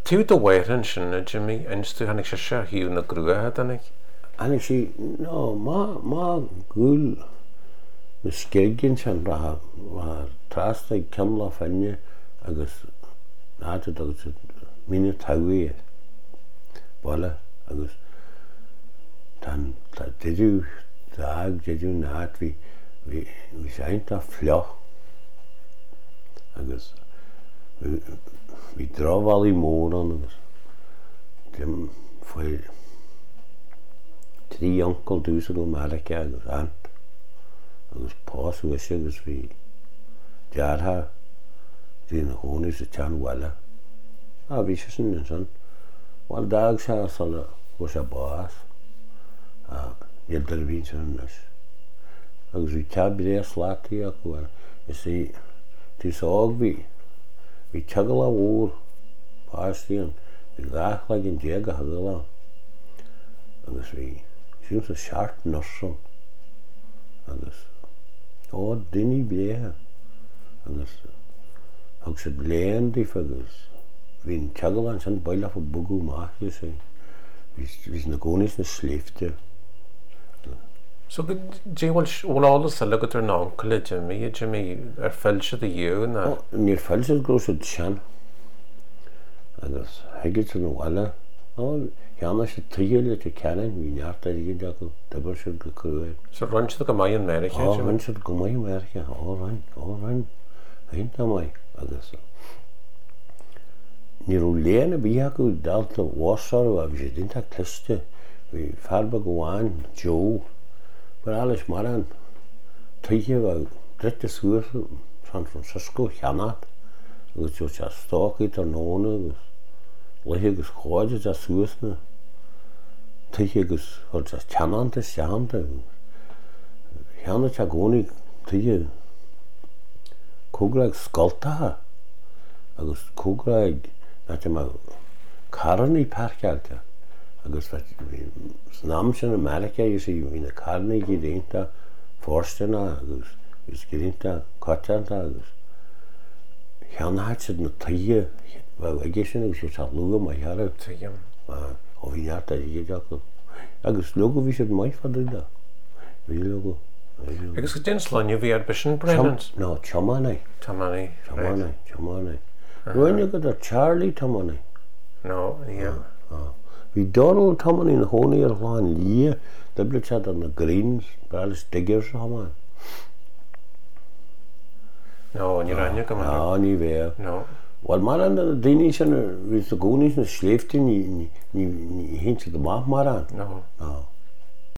Tú do bhhairn sin Jimmy instú hanig sé hiú na grúthe danig? Hanig sí, no, má gúil na skeirginn sin ra trasta cemla fanne agus náte agus mína taí bhile agus tan diú dag diú náat hí seint a fleoch agus hí dráhhaí mór an agus dim foi trí onkel dúsa go America agus ant agus pásu agus hí deartha dí na hóna sa tean bhile a bhí sé sin san bhil dag se sala go sé bás a idir bhí san leis agus bhí teabré slátaí a go is é tí ág bhí teagal a bhór pástíon bhí gach le gin déag a hagal agus bhí sin sa seart noson agus duine bléthe agus sa bléan dí agus hín teagal an san baile fa bugú máthú sé hís na gcónis na sléifte. So go déhfuil ólálas a legad ar nácaile Jimmy ar fellse a dhéú na? Níor fellse grósad sean agus heigid an bhile cheanna sé tríile te ceann hí neartta ige go dabar se go cruúir. So roinse go maiid an America? Roinse go maiid America árain haint mai agus ní ú léana bí go dalta bhásar a bhí sé dinta cluiste hí farba go bháin Joe bar alles mar an tuige bh drite suúr San Francisco cheannaat agus tú se stácaí tar nóna agus lethe agus cháide a suasna tuige agus chuir se teananta seanta cheanna te gcónaí tuige cógraigh scoltathe agus cógraigh náte má carnaí parcealta agus nám sin America is hí na carnaí í rénta fórstena agus gus grénta cotanta agus cheannaid sin na tuige bh aige sin agus sé luga mai hearh ó bhí neartta ige go agus logo bhí sé mai fadida bhí logo. Agus go dén sláinne bhí ar bisin Brennan? No, Tamanai. Roinne go Charlie Tamanai. No, yeah. Bhí Donald Tamanai na hónaí ar chláin lí dubli se an na Greens brelas digir sa hamáin. No, ní ranne go má. Ní bhéh. No. Well mar an daoine sin bhí a gcónaí na sléifte ní hénta go maith mar an. No.